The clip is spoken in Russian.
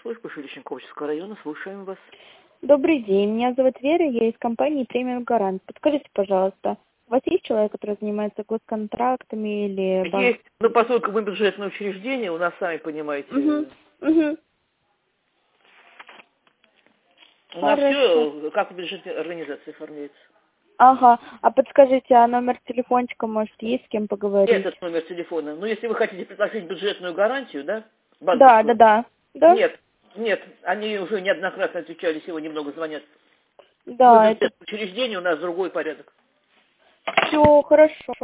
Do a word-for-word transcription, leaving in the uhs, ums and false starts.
служба Жилищно-Коммунального района. Слушаем вас. Добрый день, меня зовут Вера, я из компании «Премиум Гарант». Подскажите, пожалуйста, у вас есть человек, который занимается госконтрактами или... банк- Есть, ну, поскольку мы бюджетное учреждение, у нас, сами понимаете, Угу, угу. у нас Хорошо. все как в бюджетной организации оформляется. Ага, а подскажите, а номер телефончика, может, есть с кем поговорить? Этот номер телефона. Ну, если вы хотите предложить бюджетную гарантию, да, Да, да, банковскую? да. Да? Нет, нет, они уже неоднократно отвечали, сегодня много звонят. Мы Да, это бюджетное учреждение, у нас другой порядок. все хорошо.